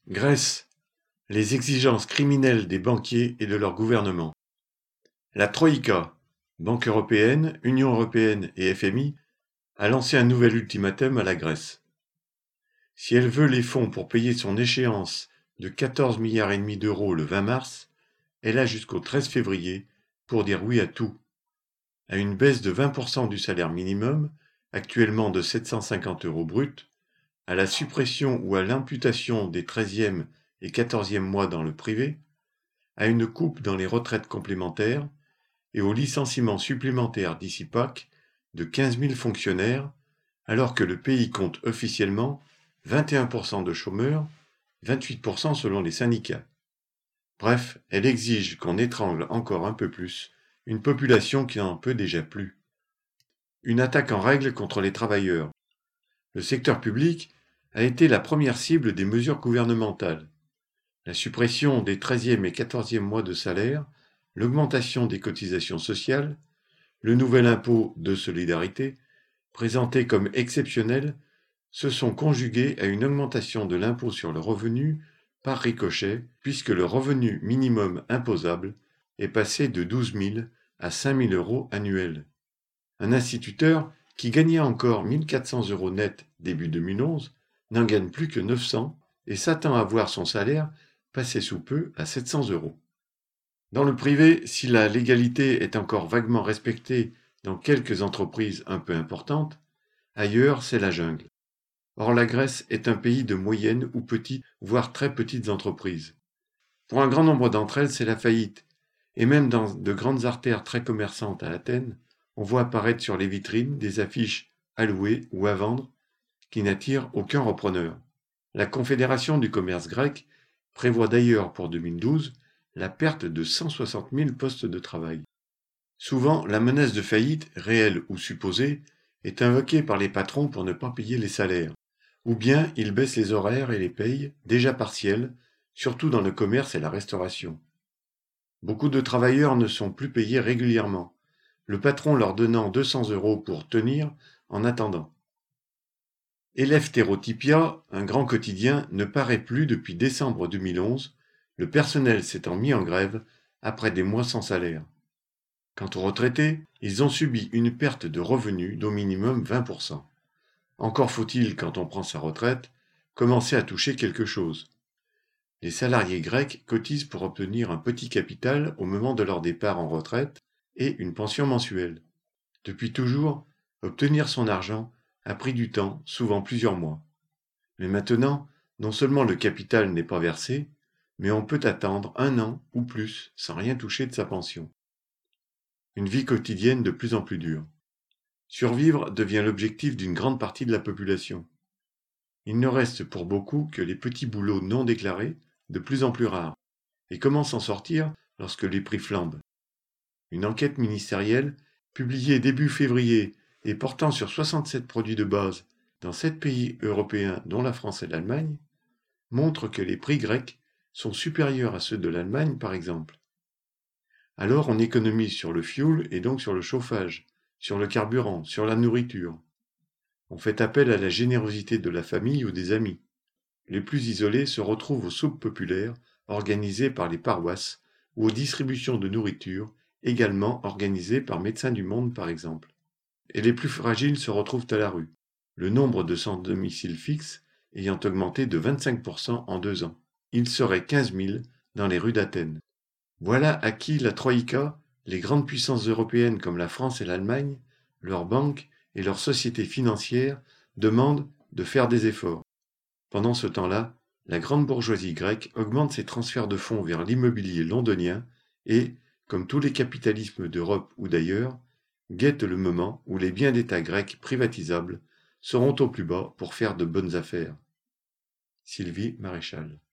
Grèce, les exigences criminelles des banquiers et de leur gouvernement. La Troïka, Banque européenne, Union européenne et FMI, a lancé un nouvel ultimatum à la Grèce. Si elle veut les fonds pour payer son échéance de 14,5 milliards d'euros le 20 mars, elle a jusqu'au 13 février pour dire oui à tout. À une baisse de 20% du salaire minimum, actuellement de 750 euros brut, à la suppression ou à l'imputation des 13e et 14e mois dans le privé, à une coupe dans les retraites complémentaires et au licenciement supplémentaire d'ici Pâques de 15 000 fonctionnaires, alors que le pays compte officiellement 21% de chômeurs, 28% selon les syndicats. Bref, elle exige qu'on étrangle encore un peu plus une population qui n'en peut déjà plus. Une attaque en règle contre les travailleurs. Le secteur public a été la première cible des mesures gouvernementales. La suppression des 13e et 14e mois de salaire, l'augmentation des cotisations sociales, le nouvel impôt de solidarité, présenté comme exceptionnel, se sont conjugués à une augmentation de l'impôt sur le revenu par ricochet, puisque le revenu minimum imposable est passé de 12 000 à 5 000 euros annuels. Un instituteur qui gagnait encore 1 400 euros net début 2011 n'en gagne plus que 900 et s'attend à voir son salaire passer sous peu à 700 euros. Dans le privé, si la légalité est encore vaguement respectée dans quelques entreprises un peu importantes, ailleurs c'est la jungle. Or la Grèce est un pays de moyennes ou petites, voire très petites entreprises. Pour un grand nombre d'entre elles, c'est la faillite, et même dans de grandes artères très commerçantes à Athènes, on voit apparaître sur les vitrines des affiches à louer ou à vendre qui n'attirent aucun repreneur. La Confédération du commerce grec prévoit d'ailleurs pour 2012 la perte de 160 000 postes de travail. Souvent, la menace de faillite, réelle ou supposée, est invoquée par les patrons pour ne pas payer les salaires. Ou bien ils baissent les horaires et les payes, déjà partiels, surtout dans le commerce et la restauration. Beaucoup de travailleurs ne sont plus payés régulièrement, le patron leur donnant 200 euros pour tenir en attendant. Eleftherotypia, un grand quotidien, ne paraît plus depuis décembre 2011, le personnel s'étant mis en grève après des mois sans salaire. Quant aux retraités, ils ont subi une perte de revenus d'au minimum 20%. Encore faut-il, quand on prend sa retraite, commencer à toucher quelque chose. Les salariés grecs cotisent pour obtenir un petit capital au moment de leur départ en retraite et une pension mensuelle. Depuis toujours, obtenir son argent a pris du temps, souvent plusieurs mois. Mais maintenant, non seulement le capital n'est pas versé, mais on peut attendre 1 an ou plus sans rien toucher de sa pension. Une vie quotidienne de plus en plus dure. Survivre devient l'objectif d'une grande partie de la population. Il ne reste pour beaucoup que les petits boulots non déclarés, de plus en plus rares. Et comment s'en sortir lorsque les prix flambent? Une enquête ministérielle, publiée début février et portant sur 67 produits de base dans 7 pays européens dont la France et l'Allemagne, montre que les prix grecs sont supérieurs à ceux de l'Allemagne par exemple. Alors on économise sur le fioul et donc sur le chauffage, sur le carburant, sur la nourriture. On fait appel à la générosité de la famille ou des amis. Les plus isolés se retrouvent aux soupes populaires organisées par les paroisses ou aux distributions de nourriture également organisées par Médecins du Monde par exemple. Et les plus fragiles se retrouvent à la rue, le nombre de sans domicile fixe ayant augmenté de 25% en 2 ans. Il serait 15 000 dans les rues d'Athènes. Voilà à qui la Troïka, les grandes puissances européennes comme la France et l'Allemagne, leurs banques et leurs sociétés financières demandent de faire des efforts. Pendant ce temps-là, la grande bourgeoisie grecque augmente ses transferts de fonds vers l'immobilier londonien et, comme tous les capitalismes d'Europe ou d'ailleurs, guette le moment où les biens d'État grecs privatisables seront au plus bas pour faire de bonnes affaires. Sylvie Maréchal.